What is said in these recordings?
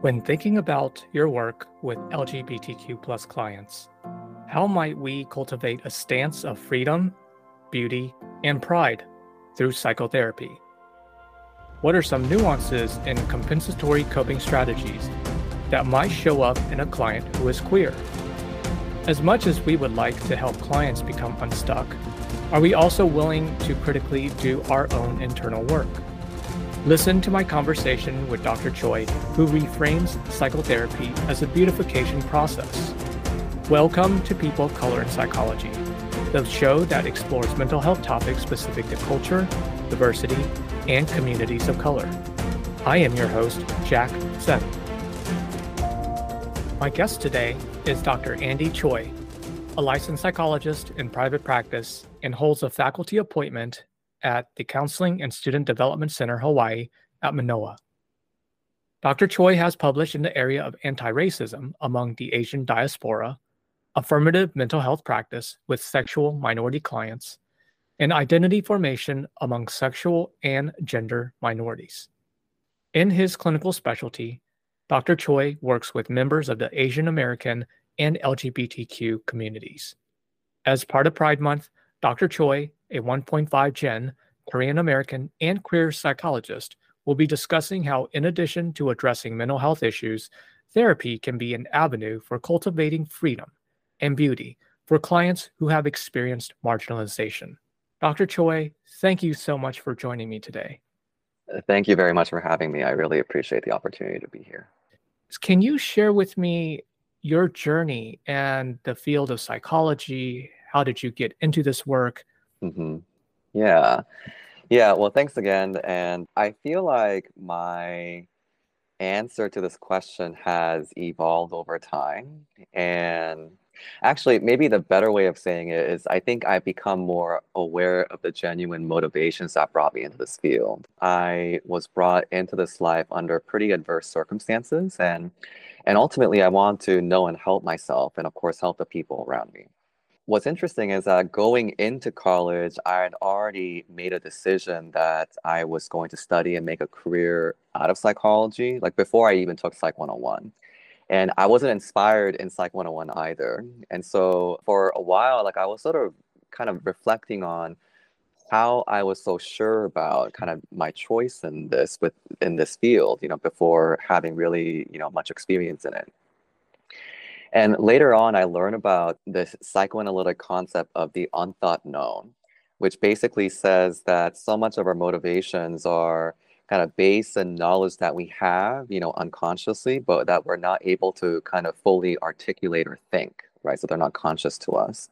When thinking about your work with LGBTQ plus clients, how might we cultivate a stance of freedom, beauty, and pride through psychotherapy? What are some nuances in compensatory coping strategies that might show up in a client who is queer? As much as we would like to help clients become unstuck, are we also willing to critically do our own internal work? Listen to my conversation with Dr. Choi, who reframes psychotherapy as a beautification process. Welcome to People, Color, and Psychology, the show that explores mental health topics specific to culture, diversity, and communities of color. I am your host, Jack Sen. My guest today is Dr. Andy Choi, a licensed psychologist in private practice and holds a faculty appointment at the Counseling and Student Development Center, Hawaii at Manoa. Dr. Choi has published in the area of anti-racism among the Asian diaspora, affirmative mental health practice with sexual minority clients, and identity formation among sexual and gender minorities. In his clinical specialty, Dr. Choi works with members of the Asian American and LGBTQ communities. As part of Pride Month, Dr. Choi, a 1.5 Gen Korean American and queer psychologist, will be discussing how, in addition to addressing mental health issues, therapy can be an avenue for cultivating freedom and beauty for clients who have experienced marginalization. Dr. Choi, thank you so much for joining me today. Thank you very much for having me. I really appreciate the opportunity to be here. Can you share with me your journey and the field of psychology? How did you get into this work? Yeah. Well, thanks again. And I feel like my answer to this question has evolved over time. And actually, maybe the better way of saying it is I think I've become more aware of the genuine motivations that brought me into this field. I was brought into this life under pretty adverse circumstances. And ultimately, I want to know and help myself and, of course, help the people around me. What's interesting is that going into college, I had already made a decision that I was going to study and make a career out of psychology, like before I even took Psych 101. And I wasn't inspired in Psych 101 either. And so for a while, like I was sort of kind of reflecting on how I was so sure about kind of my choice in this field, before having really, much experience in it. And later on, I learned about this psychoanalytic concept of the unthought known, which basically says that so much of our motivations are kind of based in knowledge that we have, unconsciously, but that we're not able to kind of fully articulate or think, right? So they're not conscious to us.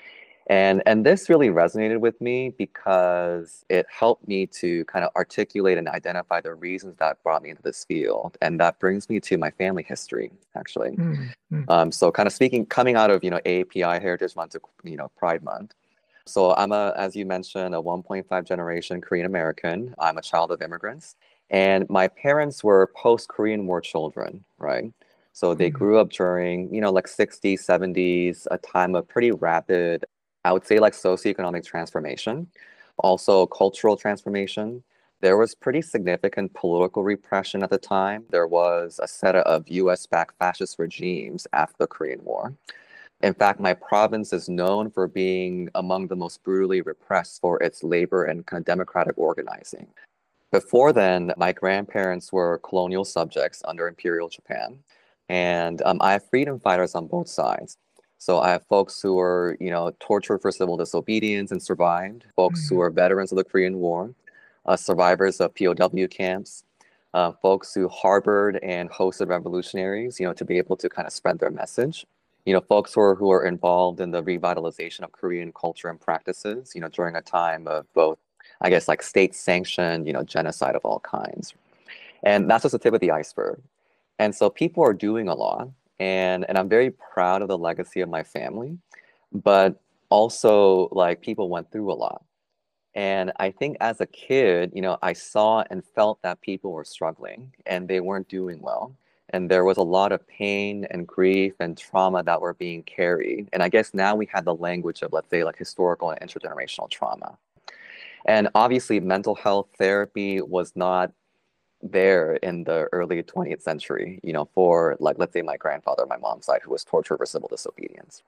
And this really resonated with me because it helped me to kind of articulate and identify the reasons that brought me into this field. And that brings me to my family history, actually. So kind of coming out of, AAPI Heritage Month to, Pride Month. So I'm as you mentioned, a 1.5 generation Korean American. I'm a child of immigrants. And my parents were post-Korean War children, right? So they grew up during, like 60s, 70s, a time of pretty rapid, I would say, like socioeconomic transformation, also cultural transformation. There was pretty significant political repression at the time. There was a set of US-backed fascist regimes after the Korean War. In fact, my province is known for being among the most brutally repressed for its labor and kind of democratic organizing. Before then, my grandparents were colonial subjects under Imperial Japan. And I have freedom fighters on both sides. So I have folks who were, tortured for civil disobedience and survived, folks who are veterans of the Korean War, survivors of POW camps, folks who harbored and hosted revolutionaries, to be able to kind of spread their message, folks who are involved in the revitalization of Korean culture and practices, during a time of both, I guess, like state-sanctioned, genocide of all kinds. And that's just the tip of the iceberg. And so people are doing a lot. And I'm very proud of the legacy of my family, but also like people went through a lot. And I think as a kid, I saw and felt that people were struggling and they weren't doing well. And there was a lot of pain and grief and trauma that were being carried. And I guess now we have the language of, let's say, like historical and intergenerational trauma. And obviously mental health therapy was not there in the early 20th century, for like, let's say my grandfather, my mom's side, who was tortured for civil disobedience.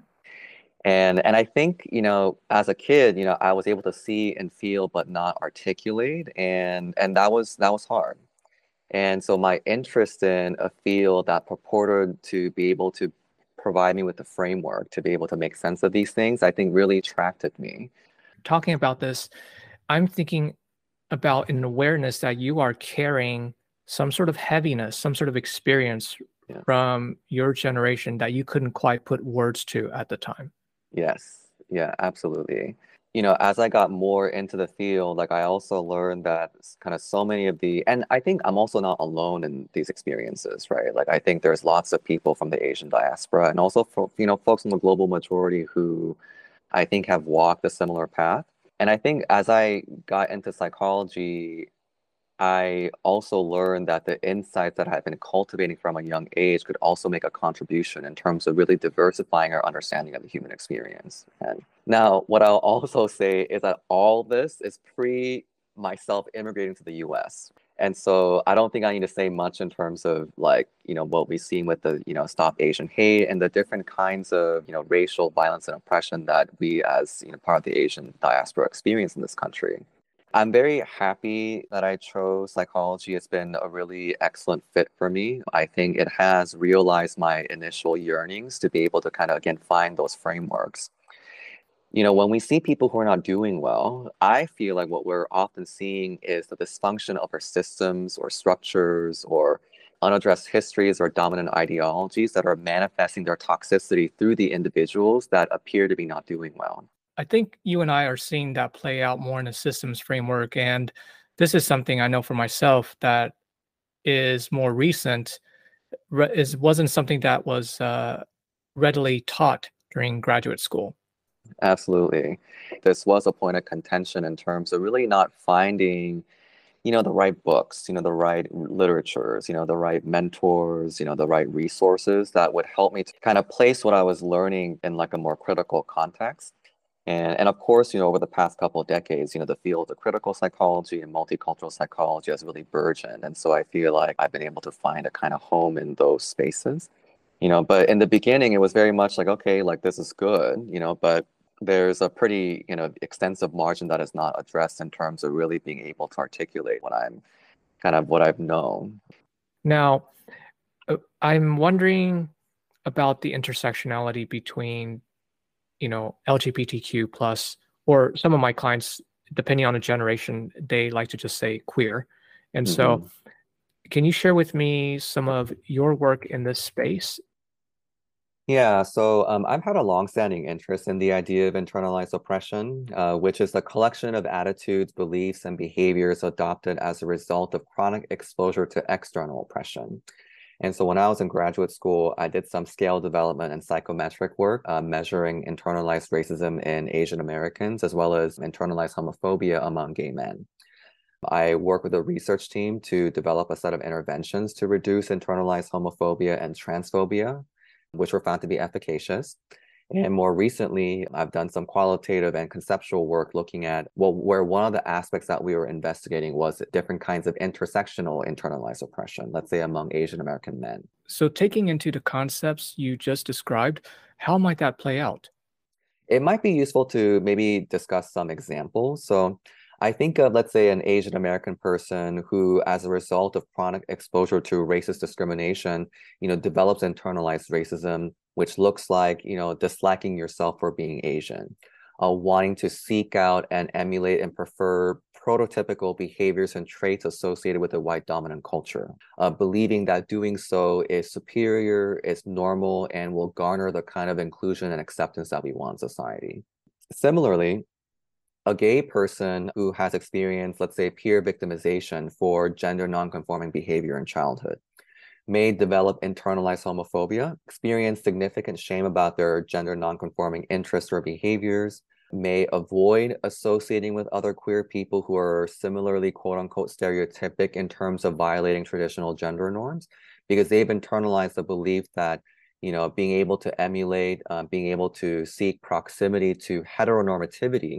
And I think, as a kid, I was able to see and feel but not articulate, and that was hard. And so my interest in a field that purported to be able to provide me with the framework to be able to make sense of these things, I think really attracted me. Talking about this, I'm thinking about an awareness that you are carrying some sort of heaviness, some sort of experience Yeah. from your generation that you couldn't quite put words to at the time. Yes. Yeah, absolutely. As I got more into the field, like I also learned that kind of so many of and I think I'm also not alone in these experiences, right? Like I think there's lots of people from the Asian diaspora and also, folks from the global majority who I think have walked a similar path. And I think as I got into psychology, I also learned that the insights that I've been cultivating from a young age could also make a contribution in terms of really diversifying our understanding of the human experience. And now, what I'll also say is that all this is pre myself immigrating to the US. And so I don't think I need to say much in terms of like, what we've seen with the, Stop Asian Hate and the different kinds of, racial violence and oppression that we as, part of the Asian diaspora experience in this country. I'm very happy that I chose psychology. It's been a really excellent fit for me. I think it has realized my initial yearnings to be able to kind of, again, find those frameworks. When we see people who are not doing well, I feel like what we're often seeing is the dysfunction of our systems or structures or unaddressed histories or dominant ideologies that are manifesting their toxicity through the individuals that appear to be not doing well. I think you and I are seeing that play out more in a systems framework. And this is something I know for myself that is more recent, wasn't something that was readily taught during graduate school. Absolutely. This was a point of contention in terms of really not finding, the right books, the right literatures, the right mentors, the right resources that would help me to kind of place what I was learning in like a more critical context. And of course, over the past couple of decades, the field of critical psychology and multicultural psychology has really burgeoned. And so I feel like I've been able to find a kind of home in those spaces. But in the beginning, it was very much like, okay, like this is good, but there's a pretty, extensive margin that is not addressed in terms of really being able to articulate what I've known. Now, I'm wondering about the intersectionality between, LGBTQ plus, or some of my clients, depending on a generation, they like to just say queer. And so, can you share with me some of your work in this space? Yeah, so I've had a longstanding interest in the idea of internalized oppression, which is the collection of attitudes, beliefs, and behaviors adopted as a result of chronic exposure to external oppression. And so when I was in graduate school, I did some scale development and psychometric work, measuring internalized racism in Asian Americans, as well as internalized homophobia among gay men. I work with a research team to develop a set of interventions to reduce internalized homophobia and transphobia, which were found to be efficacious. And more recently, I've done some qualitative and conceptual work looking at, where one of the aspects that we were investigating was different kinds of intersectional internalized oppression, let's say among Asian American men. So, taking into the concepts you just described, how might that play out? It might be useful to maybe discuss some examples. So I think of, let's say, an Asian American person who, as a result of chronic exposure to racist discrimination, develops internalized racism, which looks like, disliking yourself for being Asian, wanting to seek out and emulate and prefer prototypical behaviors and traits associated with a white dominant culture, believing that doing so is superior, is normal, and will garner the kind of inclusion and acceptance that we want in society. Similarly, a gay person who has experienced, let's say, peer victimization for gender nonconforming behavior in childhood may develop internalized homophobia, experience significant shame about their gender nonconforming interests or behaviors, may avoid associating with other queer people who are similarly quote unquote stereotypic in terms of violating traditional gender norms, because they've internalized the belief that being able to emulate, being able to seek proximity to heteronormativity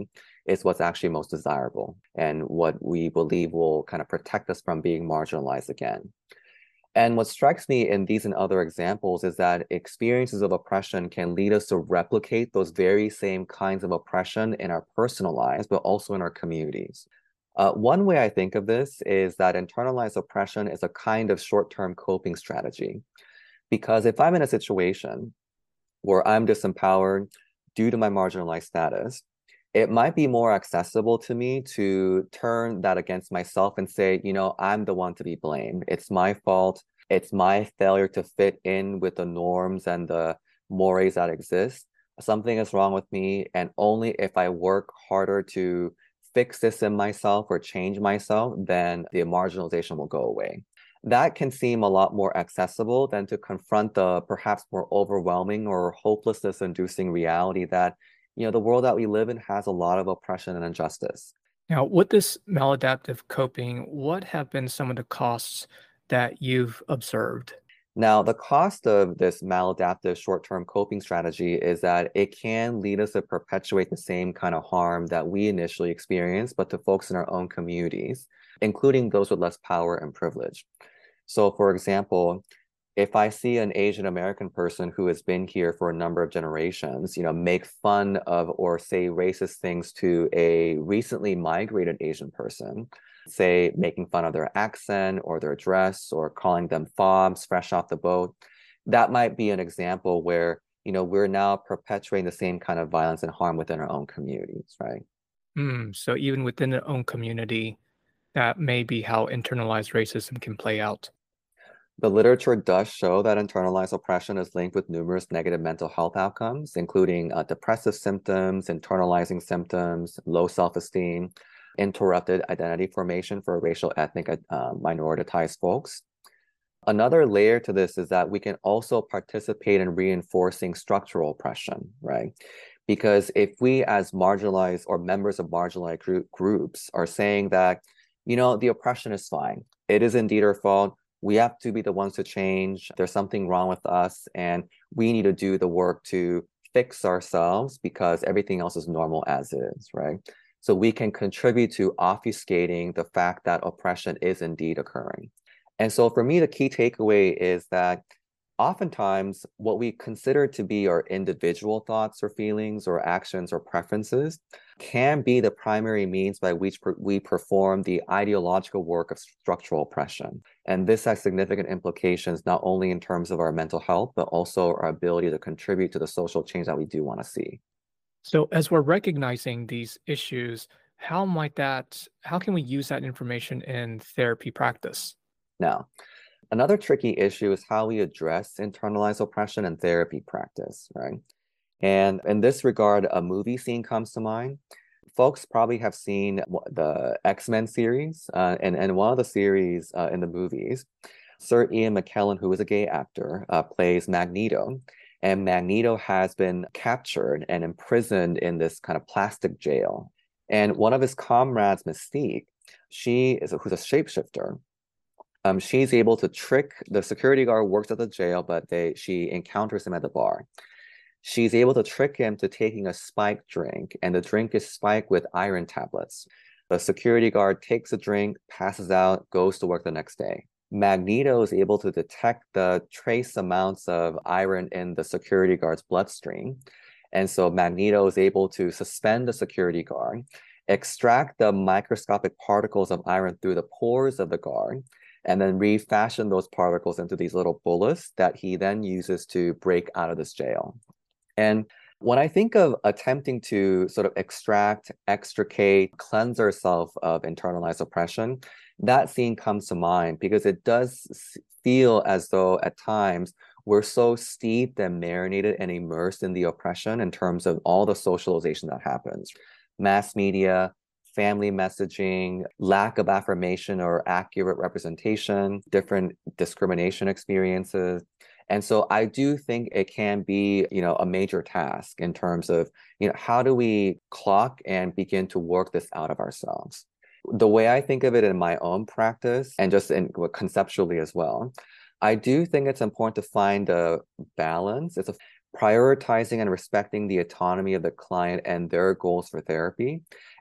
is what's actually most desirable and what we believe will kind of protect us from being marginalized again. And what strikes me in these and other examples is that experiences of oppression can lead us to replicate those very same kinds of oppression in our personal lives, but also in our communities. One way I think of this is that internalized oppression is a kind of short-term coping strategy. Because if I'm in a situation where I'm disempowered due to my marginalized status, it might be more accessible to me to turn that against myself and say, I'm the one to be blamed. It's my fault. It's my failure to fit in with the norms and the mores that exist. Something is wrong with me. And only if I work harder to fix this in myself or change myself, then the marginalization will go away. That can seem a lot more accessible than to confront the perhaps more overwhelming or hopelessness-inducing reality that the world that we live in has a lot of oppression and injustice. Now, with this maladaptive coping, what have been some of the costs that you've observed? Now, the cost of this maladaptive short-term coping strategy is that it can lead us to perpetuate the same kind of harm that we initially experienced, but to folks in our own communities, including those with less power and privilege. So, for example, if I see an Asian American person who has been here for a number of generations, make fun of or say racist things to a recently migrated Asian person, say making fun of their accent or their dress or calling them fobs fresh off the boat, that might be an example where, we're now perpetuating the same kind of violence and harm within our own communities, right? So even within their own community, that may be how internalized racism can play out. The literature does show that internalized oppression is linked with numerous negative mental health outcomes, including depressive symptoms, internalizing symptoms, low self-esteem, interrupted identity formation for racial, ethnic, minoritized folks. Another layer to this is that we can also participate in reinforcing structural oppression, right? Because if we as marginalized or members of marginalized groups are saying that, the oppression is fine, it is indeed our fault, we have to be the ones to change, there's something wrong with us, and we need to do the work to fix ourselves because everything else is normal as is, right? So we can contribute to obfuscating the fact that oppression is indeed occurring. And so for me, the key takeaway is that oftentimes what we consider to be our individual thoughts or feelings or actions or preferences can be the primary means by which we perform the ideological work of structural oppression. And this has significant implications, not only in terms of our mental health, but also our ability to contribute to the social change that we do want to see. So as we're recognizing these issues, how can we use that information in therapy practice? Now, another tricky issue is how we address internalized oppression in therapy practice, right? And in this regard, a movie scene comes to mind. Folks probably have seen the X-Men series, and one of the series in the movies, Sir Ian McKellen, who is a gay actor, plays Magneto. And Magneto has been captured and imprisoned in this kind of plastic jail. And one of his comrades, Mystique, who's a shapeshifter. She's able to trick the security guard, works at the jail, but she encounters him at the bar. She's able to trick him to taking a spiked drink, and the drink is spiked with iron tablets. The security guard takes a drink, passes out, goes to work the next day. Magneto is able to detect the trace amounts of iron in the security guard's bloodstream. And so Magneto is able to suspend the security guard, extract the microscopic particles of iron through the pores of the guard, and then refashion those particles into these little bullets that he then uses to break out of this jail. And when I think of attempting to sort of extricate, cleanse ourselves of internalized oppression, that scene comes to mind because it does feel as though at times we're so steeped and marinated and immersed in the oppression in terms of all the socialization that happens. Mass media, family messaging, lack of affirmation or accurate representation, different discrimination experiences. And so I do think it can be, a major task in terms of, how do we clock and begin to work this out of ourselves? The way I think of it in my own practice and just conceptually as well, I do think it's important to find a balance. It's prioritizing and respecting the autonomy of the client and their goals for therapy,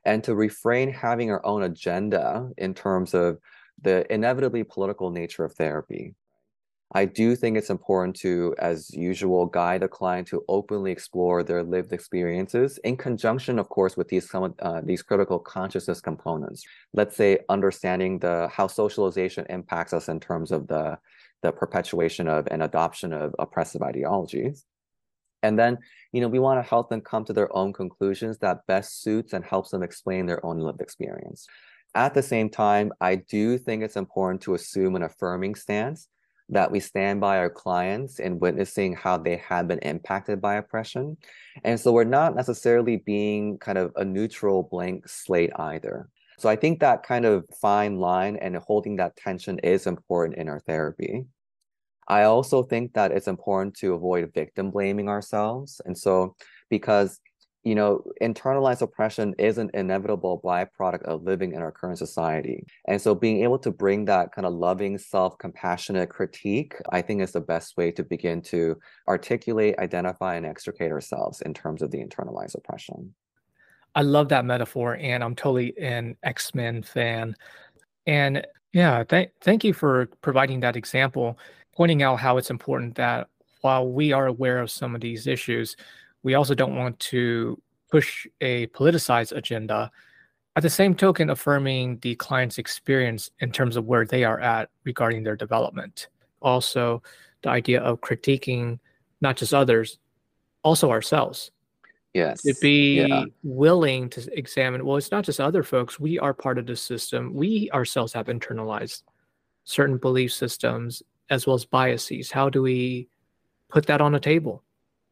and to refrain having our own agenda in terms of the inevitably political nature of therapy. I do think it's important to, as usual, guide a client to openly explore their lived experiences in conjunction, of course, with these critical consciousness components. Let's say understanding how socialization impacts us in terms of the perpetuation of and adoption of oppressive ideologies. And then, we want to help them come to their own conclusions that best suits and helps them explain their own lived experience. At the same time, I do think it's important to assume an affirming stance that we stand by our clients in witnessing how they have been impacted by oppression. And so we're not necessarily being kind of a neutral blank slate either. So I think that kind of fine line and holding that tension is important in our therapy. I also think that it's important to avoid victim blaming ourselves. And so, because internalized oppression is an inevitable byproduct of living in our current society. And so being able to bring that kind of loving, self-compassionate critique, I think is the best way to begin to articulate, identify, and extricate ourselves in terms of the internalized oppression. I love that metaphor, and I'm totally an X-Men fan. And yeah, thank you for providing that example, pointing out how it's important that while we are aware of some of these issues, we also don't want to push a politicized agenda. At the same token, affirming the client's experience in terms of where they are at regarding their development. Also, the idea of critiquing not just others, also ourselves. Yes. To Yeah. be willing to examine, well, it's not just other folks. We are part of the system. We ourselves have internalized certain belief systems as well as biases. How do we put that on the table?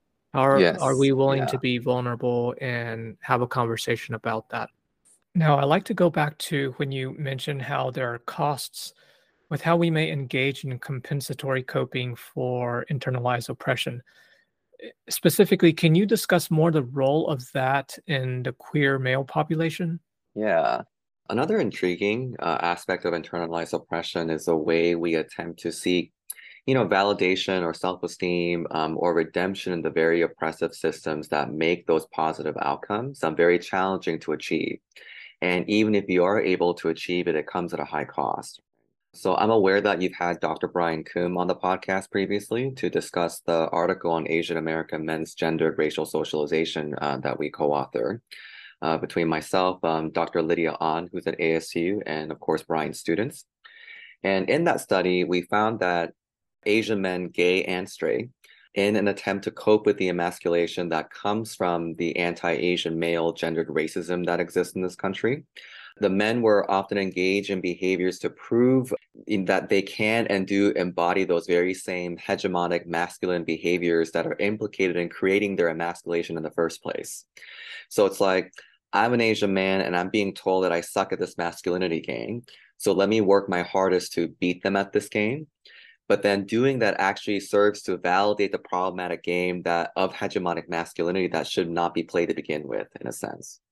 Are Yes. we willing Yeah. to be vulnerable and have a conversation about that? Now, I like to go back to when you mentioned how there are costs with how we may engage in compensatory coping for internalized oppression. Specifically, can you discuss more the role of that in the queer male population? Yeah. Another intriguing aspect of internalized oppression is the way we attempt to seek, validation or self-esteem or redemption in the very oppressive systems that make those positive outcomes very challenging to achieve. And even if you are able to achieve it, it comes at a high cost. So I'm aware that you've had Dr. Brian Coombe on the podcast previously to discuss the article on Asian American men's gendered racial socialization that we co-authored between myself, Dr. Lydia Ahn, who's at ASU, and of course, Brian's students. And in that study, we found that Asian men, gay and straight, in an attempt to cope with the emasculation that comes from the anti-Asian male gendered racism that exists in this country, the men were often engaged in behaviors to prove that they can and do embody those very same hegemonic masculine behaviors that are implicated in creating their emasculation in the first place. So it's like, I'm an Asian man and I'm being told that I suck at this masculinity game. So let me work my hardest to beat them at this game. But then doing that actually serves to validate the problematic game of hegemonic masculinity that should not be played to begin with, in a sense.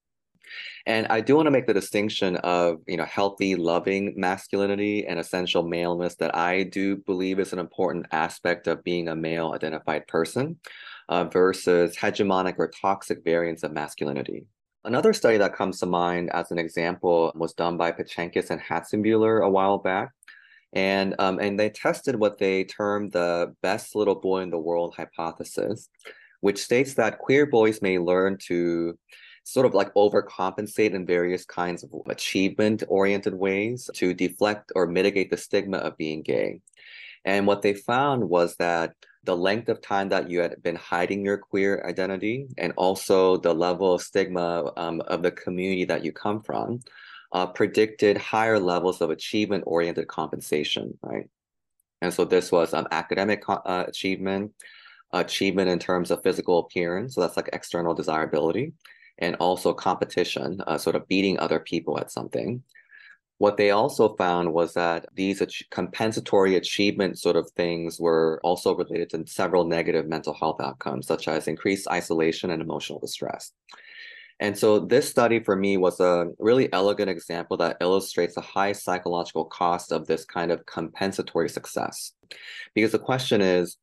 And I do want to make the distinction of, healthy, loving masculinity and essential maleness that I do believe is an important aspect of being a male identified person versus hegemonic or toxic variants of masculinity. Another study that comes to mind as an example was done by Pachenkis and Hatzenbuehler a while back. And they tested what they termed the best little boy in the world hypothesis, which states that queer boys may learn to sort of like overcompensate in various kinds of achievement-oriented ways to deflect or mitigate the stigma of being gay. And what they found was that the length of time that you had been hiding your queer identity and also the level of stigma of the community that you come from predicted higher levels of achievement-oriented compensation, right? And so this was academic achievement, achievement in terms of physical appearance, so that's like external desirability, and also competition, sort of beating other people at something. What they also found was that these compensatory achievement sort of things were also related to several negative mental health outcomes, such as increased isolation and emotional distress. And so this study for me was a really elegant example that illustrates the high psychological cost of this kind of compensatory success. Because the question is,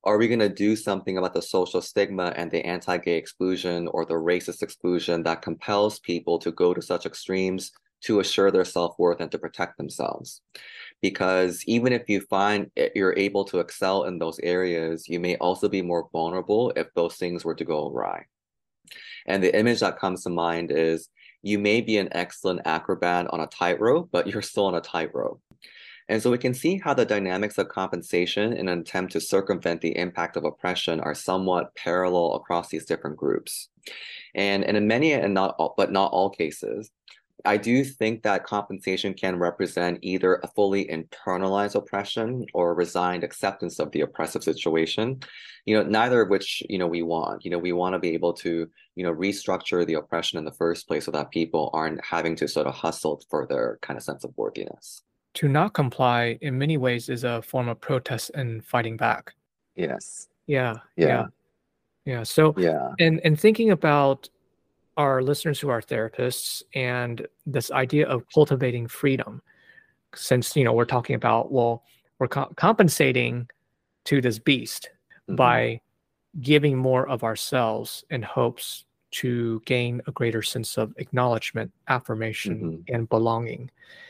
Are we going to do something about the social stigma and the anti-gay exclusion or the racist exclusion that compels people to go to such extremes to assure their self-worth and to protect themselves? Because even if you find you're able to excel in those areas, you may also be more vulnerable if those things were to go awry. And the image that comes to mind is you may be an excellent acrobat on a tightrope, but you're still on a tightrope. And so we can see how the dynamics of compensation in an attempt to circumvent the impact of oppression are somewhat parallel across these different groups. And in many and not all, but not all cases, I do think that compensation can represent either a fully internalized oppression or a resigned acceptance of the oppressive situation, neither of which, we want. We want to be able to, restructure the oppression in the first place so that people aren't having to sort of hustle for their kind of sense of worthiness. To not comply in many ways is a form of protest and fighting back. Yes. Yeah, Yeah. yeah. So, Yeah. and thinking about our listeners who are therapists and this idea of cultivating freedom, since we're talking about, well, we're compensating to this beast by giving more of ourselves in hopes to gain a greater sense of acknowledgement, affirmation, and belonging.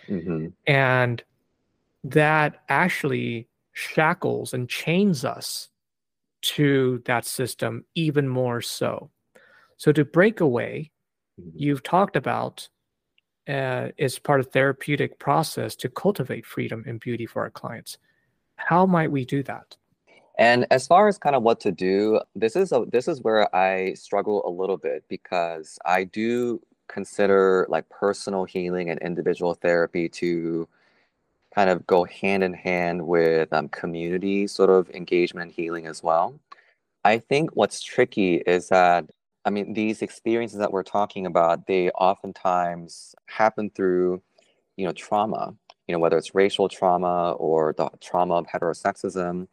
And that actually shackles and chains us to that system even more so. So to break away, you've talked about is part of therapeutic process to cultivate freedom and beauty for our clients. How might we do that? And as far as kind of what to do, this is where I struggle a little bit, because I do consider like personal healing and individual therapy to kind of go hand in hand with community sort of engagement and healing as well. I think what's tricky is that, I mean, these experiences that we're talking about, they oftentimes happen through, trauma, whether it's racial trauma or the trauma of heterosexism.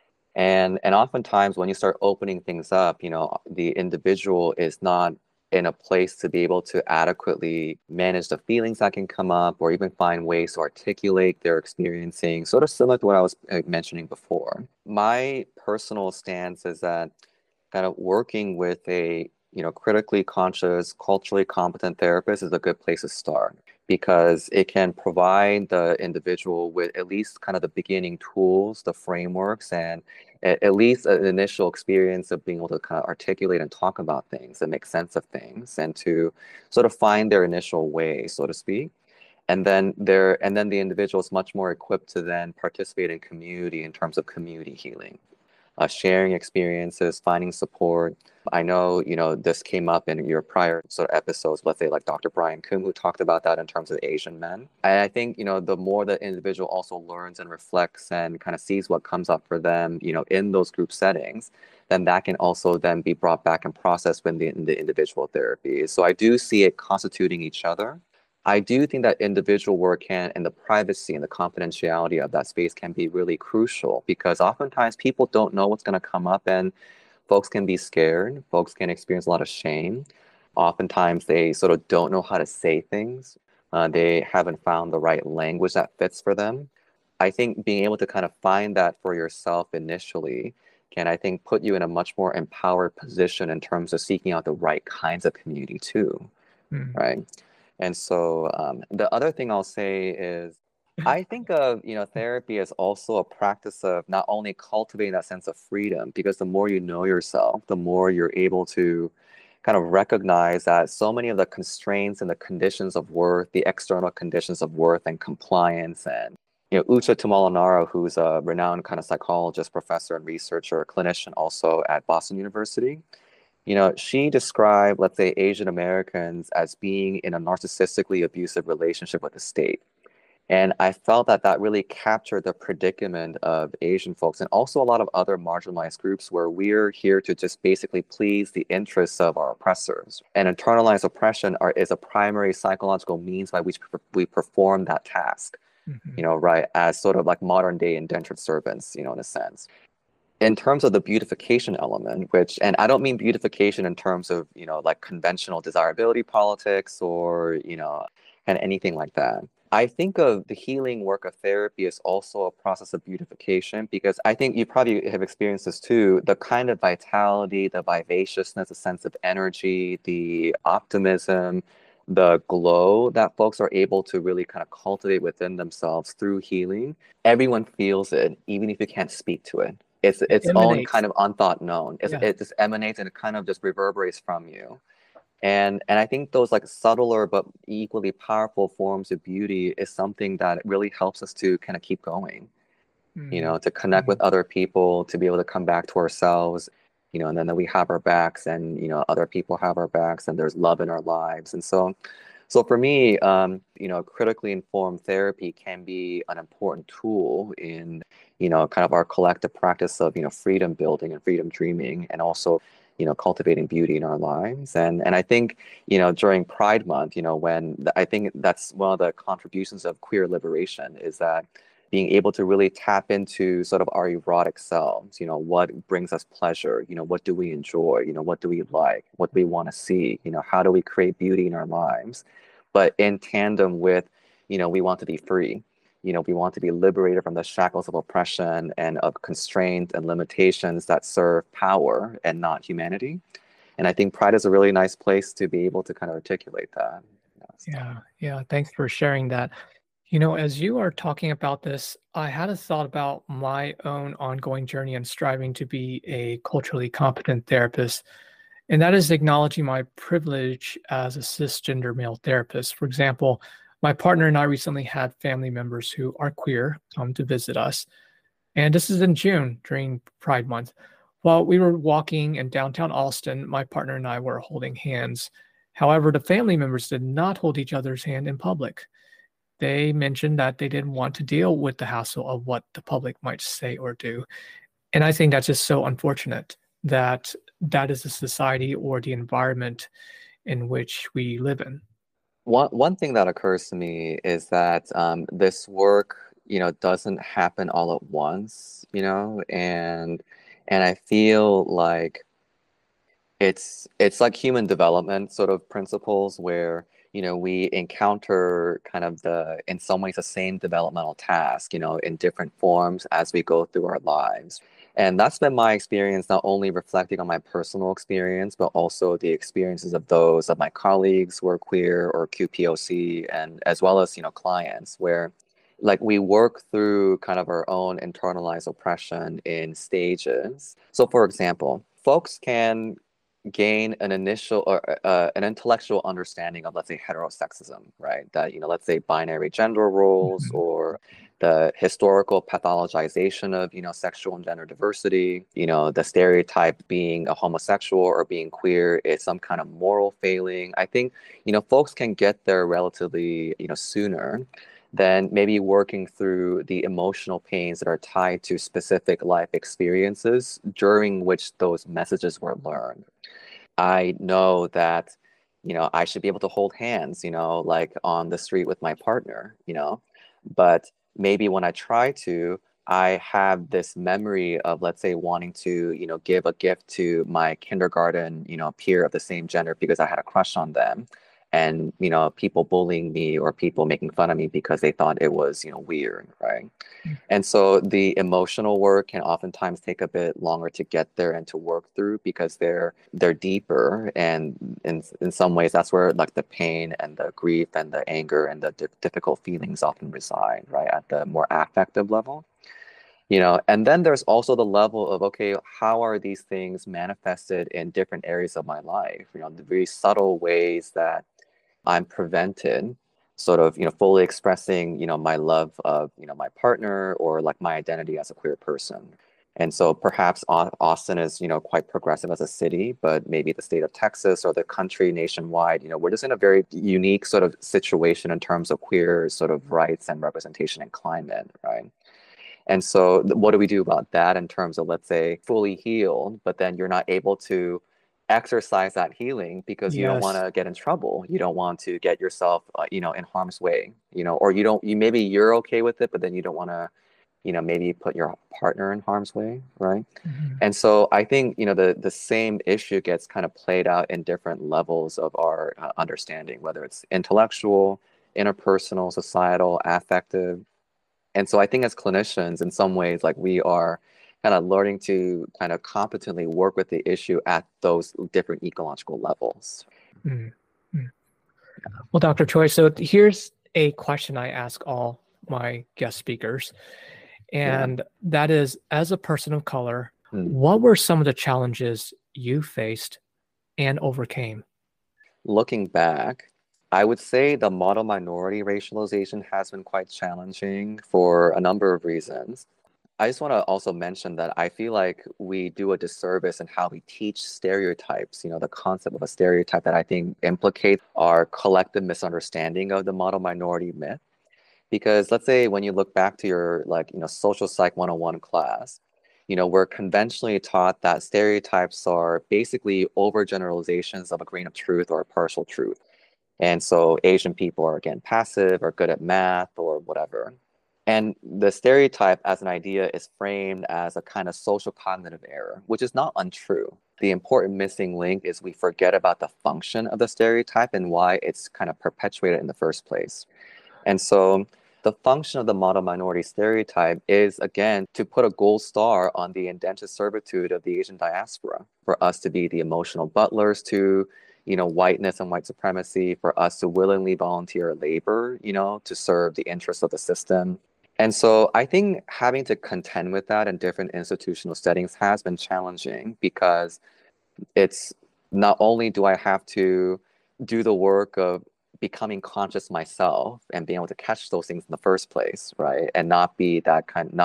And oftentimes when you start opening things up, the individual is not in a place to be able to adequately manage the feelings that can come up or even find ways to articulate their experiencing, sort of similar to what I was mentioning before. My personal stance is that kind of working with a critically conscious, culturally competent therapist is a good place to start, because it can provide the individual with at least kind of the beginning tools, the frameworks, and at least an initial experience of being able to kind of articulate and talk about things and make sense of things, and to sort of find their initial way, so to speak. And then the individual is much more equipped to then participate in community in terms of community healing. Sharing experiences, finding support. I know, this came up in your prior sort of episodes, let's say like Dr. Brian Kuhn, who talked about that in terms of Asian men. And I think, the more the individual also learns and reflects and kind of sees what comes up for them, in those group settings, then that can also then be brought back and processed within the individual therapy. So I do see it constituting each other. I do think that individual work can, and the privacy and the confidentiality of that space can be really crucial, because oftentimes people don't know what's going to come up, and folks can be scared. Folks can experience a lot of shame. Oftentimes they sort of don't know how to say things. They haven't found the right language that fits for them. I think being able to kind of find that for yourself initially can, I think, put you in a much more empowered position in terms of seeking out the right kinds of community too, right? And so the other thing I'll say is, I think of, therapy as also a practice of not only cultivating that sense of freedom, because the more you know yourself, the more you're able to kind of recognize that so many of the constraints and the conditions of worth, the external conditions of worth and compliance, and, Ucha Tumalanaro, who's a renowned kind of psychologist, professor and researcher, clinician also at Boston University, she described, let's say, Asian Americans as being in a narcissistically abusive relationship with the state. And I felt that that really captured the predicament of Asian folks and also a lot of other marginalized groups, where we're here to just basically please the interests of our oppressors. And internalized oppression is a primary psychological means by which we perform that task, right, as sort of like modern day indentured servants, in a sense. In terms of the beautification element, and I don't mean beautification in terms of, like conventional desirability politics or, and anything like that. I think of the healing work of therapy as also a process of beautification, because I think you probably have experienced this too. The kind of vitality, the vivaciousness, the sense of energy, the optimism, the glow that folks are able to really kind of cultivate within themselves through healing. Everyone feels it, even if you can't speak to it. It's It its own emanates. kind of unthought known. Yeah. It just emanates and it kind of just reverberates from you. And I think those like subtler but equally powerful forms of beauty is something that really helps us to kind of keep going, Mhm. to connect with Mhm. other people, to be able to come back to ourselves, and then that we have our backs and, other people have our backs and there's love in our lives. And so for me, critically informed therapy can be an important tool in, kind of our collective practice of, freedom building and freedom dreaming, and also, cultivating beauty in our lives. And I think, during Pride Month, I think that's one of the contributions of queer liberation is that being able to really tap into sort of our erotic selves, what brings us pleasure, what do we enjoy, what do we like, what do we want to see, how do we create beauty in our lives, but in tandem with, we want to be free. We want to be liberated from the shackles of oppression and of constraint and limitations that serve power and not humanity. And I think Pride is a really nice place to be able to kind of articulate that. So. Yeah. Yeah. Thanks for sharing that. As you are talking about this, I had a thought about my own ongoing journey and striving to be a culturally competent therapist. And that is acknowledging my privilege as a cisgender male therapist. For example, my partner and I recently had family members who are queer come to visit us. And this is in June during Pride Month. While we were walking in downtown Austin, my partner and I were holding hands. However, the family members did not hold each other's hand in public. They mentioned that they didn't want to deal with the hassle of what the public might say or do. And I think that's just so unfortunate that that is the society or the environment in which we live in. One thing that occurs to me is that this work, doesn't happen all at once, and I feel like it's like human development sort of principles where, we encounter kind of in some ways the same developmental task, in different forms as we go through our lives. And that's been my experience, not only reflecting on my personal experience, but also the experiences of those of my colleagues who are queer or QPOC, and as well as, clients, where like we work through kind of our own internalized oppression in stages. So for example, folks can gain an initial or an intellectual understanding of, let's say, heterosexism, right? That, let's say binary gender roles, Mhm. or the historical pathologization of, sexual and gender diversity, the stereotype being a homosexual or being queer is some kind of moral failing. I think, folks can get there relatively, sooner than maybe working through the emotional pains that are tied to specific life experiences during which those messages were learned. I know that, I should be able to hold hands, like on the street with my partner, but maybe when I try to, I have this memory of, let's say, wanting to, give a gift to my kindergarten, peer of the same gender because I had a crush on them. And, people bullying me or people making fun of me because they thought it was, weird, right? And so the emotional work can oftentimes take a bit longer to get there and to work through because they're deeper, and in some ways that's where like the pain and the grief and the anger and the difficult feelings often reside, right, at the more affective level. And then there's also the level of, okay, how are these things manifested in different areas of my life, the very subtle ways that I'm prevented sort of, fully expressing, my love of, my partner or like my identity as a queer person. And so perhaps Austin is, quite progressive as a city, but maybe the state of Texas or the country nationwide, we're just in a very unique sort of situation in terms of queer sort of rights and representation and climate, right? And so what do we do about that in terms of, let's say, fully healed, but then you're not able to exercise that healing because you don't want Yes. to get in trouble. You don't want to get yourself, in harm's way, or maybe you're okay with it, but then you don't want to, maybe put your partner in harm's way, right? Mhm. And so I think, the same issue gets kind of played out in different levels of our understanding, whether it's intellectual, interpersonal, societal, affective. And so I think as clinicians, in some ways, like we are kind of learning to kind of competently work with the issue at those different ecological levels. Mm. Well, Dr. Choi, so here's a question I ask all my guest speakers, and that is, as a person of color, what were some of the challenges you faced and overcame? Looking back, I would say the model minority racialization has been quite challenging for a number of reasons. I just want to also mention that I feel like we do a disservice in how we teach stereotypes, the concept of a stereotype that I think implicates our collective misunderstanding of the model minority myth. Because let's say when you look back to your social psych 101 class, we're conventionally taught that stereotypes are basically overgeneralizations of a grain of truth or a partial truth. And so Asian people are, again, passive or good at math or whatever. And the stereotype as an idea is framed as a kind of social cognitive error, which is not untrue. The important missing link is we forget about the function of the stereotype and why it's kind of perpetuated in the first place. And so the function of the model minority stereotype is, again, to put a gold star on the indentured servitude of the Asian diaspora, for us to be the emotional butlers to whiteness and white supremacy, for us to willingly volunteer labor, to serve the interests of the system. And so I think having to contend with that in different institutional settings has been challenging, because it's not only do I have to do the work of becoming conscious myself and being able to catch those things in the first place, right? And not be that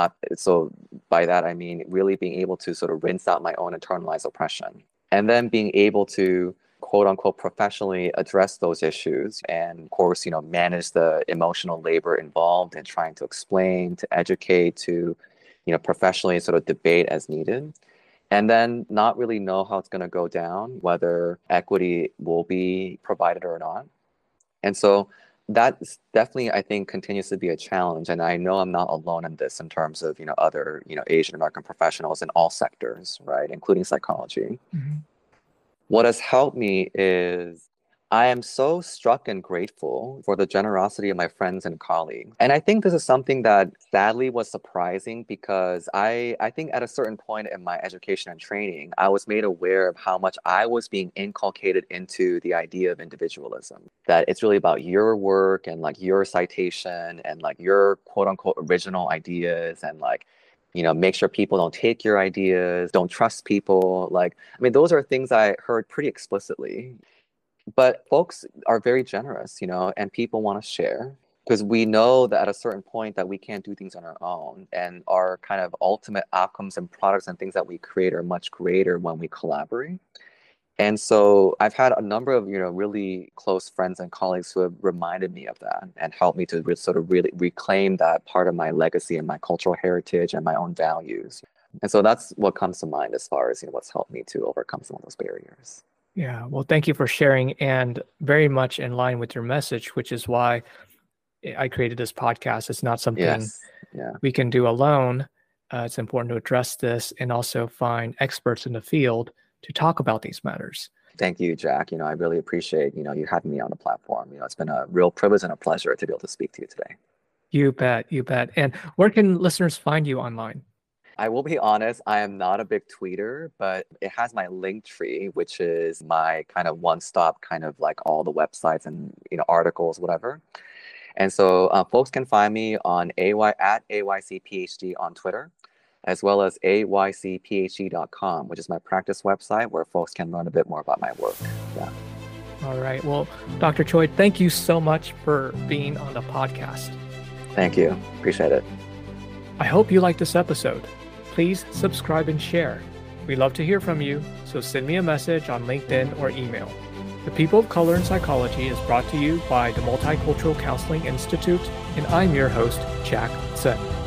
so by that I mean really being able to sort of rinse out my own internalized oppression. And then being able to quote unquote professionally address those issues and of course manage the emotional labor involved in trying to explain, to educate, to professionally sort of debate as needed, and then not really know how it's going to go down, whether equity will be provided or not. And so that definitely, I think, continues to be a challenge. And I know I'm not alone in this in terms of other Asian American professionals in all sectors, right, including psychology. Mm-hmm. What has helped me is I am so struck and grateful for the generosity of my friends and colleagues. And I think this is something that sadly was surprising, because I think at a certain point in my education and training, I was made aware of how much I was being inculcated into the idea of individualism, that it's really about your work and your citation and your quote unquote original ideas, and make sure people don't take your ideas, don't trust people. Those are things I heard pretty explicitly. But folks are very generous, and people want to share, because we know that at a certain point that we can't do things on our own, and our kind of ultimate outcomes and products and things that we create are much greater when we collaborate. And so I've had a number of, really close friends and colleagues who have reminded me of that and helped me to sort of really reclaim that part of my legacy and my cultural heritage and my own values. And so that's what comes to mind as far as, what's helped me to overcome some of those barriers. Yeah, well, thank you for sharing, and very much in line with your message, which is why I created this podcast. It's not something we can do alone. It's important to address this and also find experts in the field to talk about these matters. Thank you, Jack. I really appreciate, you having me on the platform. It's been a real privilege and a pleasure to be able to speak to you today. You bet, you bet. And where can listeners find you online? I will be honest, I am not a big tweeter, but it has my Linktree, which is my kind of one-stop kind of all the websites and, articles, whatever. And so folks can find me on at AYCPhD on Twitter, as well as aycphd.com, which is my practice website where folks can learn a bit more about my work. Yeah. All right. Well, Dr. Choi, thank you so much for being on the podcast. Thank you. Appreciate it. I hope you liked this episode. Please subscribe and share. We love to hear from you, so send me a message on LinkedIn or email. The People of Color in Psychology is brought to you by the Multicultural Counseling Institute, and I'm your host, Jack Tsen.